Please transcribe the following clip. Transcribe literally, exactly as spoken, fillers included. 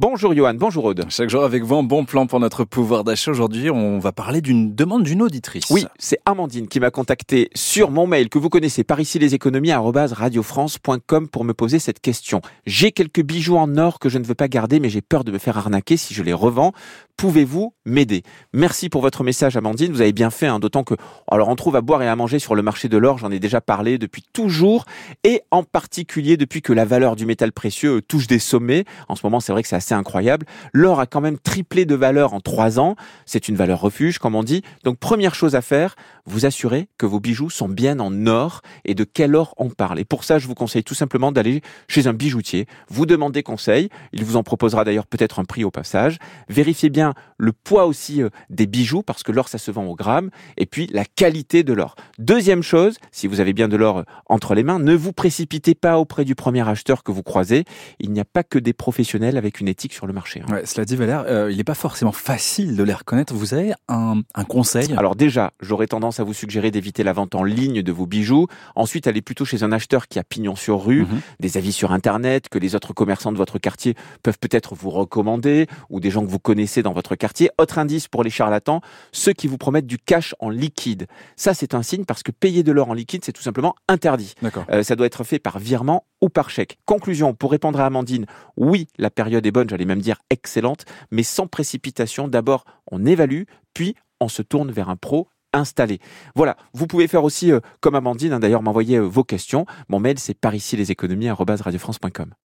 Bonjour Johan, bonjour Aude. Chaque jour avec vous, un bon plan pour notre pouvoir d'achat. Aujourd'hui, on va parler d'une demande d'une auditrice. Oui, c'est Amandine qui m'a contacté sur mon mail que vous connaissez, par ici les économies arobase radio france point com, pour me poser cette question. J'ai quelques bijoux en or que je ne veux pas garder, mais j'ai peur de me faire arnaquer si je les revends. Pouvez-vous m'aider? Merci pour votre message Amandine, vous avez bien fait, hein, d'autant que alors on trouve à boire et à manger sur le marché de l'or, j'en ai déjà parlé depuis toujours, et en particulier depuis que la valeur du métal précieux touche des sommets. En ce moment, c'est vrai que c'est assez incroyable. L'or a quand même triplé de valeur en trois ans. C'est une valeur refuge, comme on dit. Donc, première chose à faire, vous assurer que vos bijoux sont bien en or et de quel or on parle. Et pour ça, je vous conseille tout simplement d'aller chez un bijoutier. Vous demandez conseil. Il vous en proposera d'ailleurs peut-être un prix au passage. Vérifiez bien le poids aussi euh, des bijoux, parce que l'or, ça se vend au gramme. Et puis, la qualité de l'or. Deuxième chose, si vous avez bien de l'or entre les mains, ne vous précipitez pas auprès du premier acheteur que vous croisez. Il n'y a pas que des professionnels avec une éthique sur le marché. Hein. Ouais, cela dit Valère, euh, il n'est pas forcément facile de les reconnaître. Vous avez un, un conseil? Alors déjà, j'aurais tendance à vous suggérer d'éviter la vente en ligne de vos bijoux. Ensuite, allez plutôt chez un acheteur qui a pignon sur rue, mmh. des avis sur Internet que les autres commerçants de votre quartier peuvent peut-être vous recommander, ou des gens que vous connaissez dans votre quartier. Autre indice pour les charlatans, ceux qui vous promettent du cash en liquide. Ça, c'est un signe parce que payer de l'or en liquide, c'est tout simplement interdit. D'accord. Euh, ça doit être fait par virement ou par chèque. Conclusion, pour répondre à Amandine, oui, la période est bonne, j'allais même dire excellente, mais sans précipitation. D'abord, on évalue, puis on se tourne vers un pro installé. Voilà, vous pouvez faire aussi euh, comme Amandine, hein, d'ailleurs m'envoyer euh, vos questions. Mon mail, c'est par ici les économies arobase radio france point com.